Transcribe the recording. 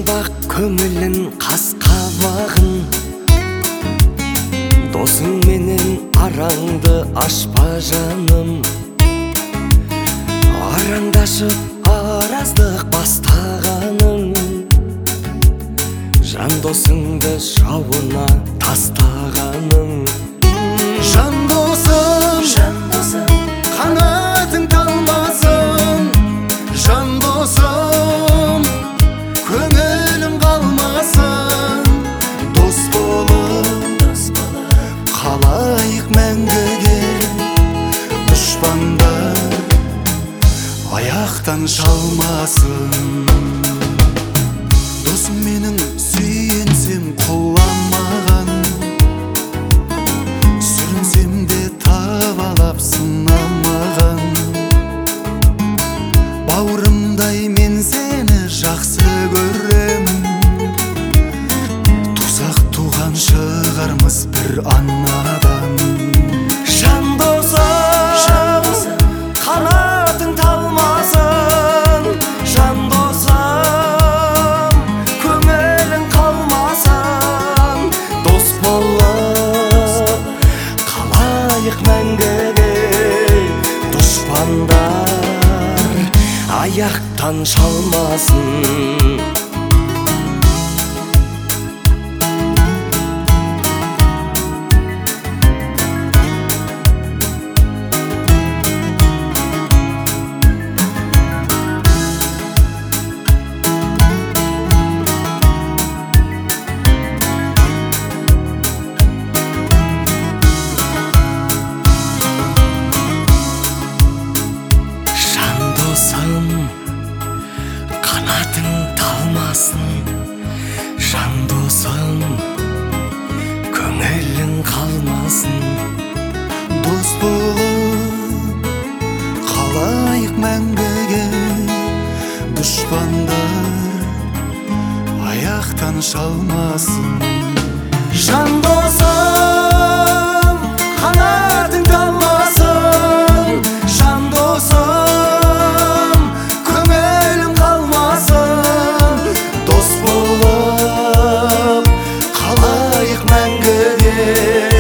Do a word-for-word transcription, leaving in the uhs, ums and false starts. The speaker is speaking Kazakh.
бак көңүлүн каскабагын, досуң менен араңды ашпа жаным. Араңдашып араздык бастаганың, жан досуңду шабына тастаганың. Жан досым, жан досым, канатың талмасын. Жан досым, көңүлүм калмасын. Дос болуп, дос болуп калайык мәңгүгө. Душмандар аяктан шалмасын. Досум менің сүйенсем куланмаган, сүрүнсем де табалап сынамаган. Бауырымдай мен сени жакшы көрөм, тузак туган чыгармыз бир анадан. Жан досым, канатың талмасын. Жан досым, көңүлүң калмасын. Дос болуп калайык мәңгүгө. Душмандар аяктан шалмасын. Канатың талмасын. Жан досым, көңүлүң калмасын. Дос болуп калайык мәңгүгө. Душмандар аяктан шалмасын. Жан досым, канатың талмасын. Жан досым, көңүлүң калмасын. Дос болуп калайык мәңгүгө.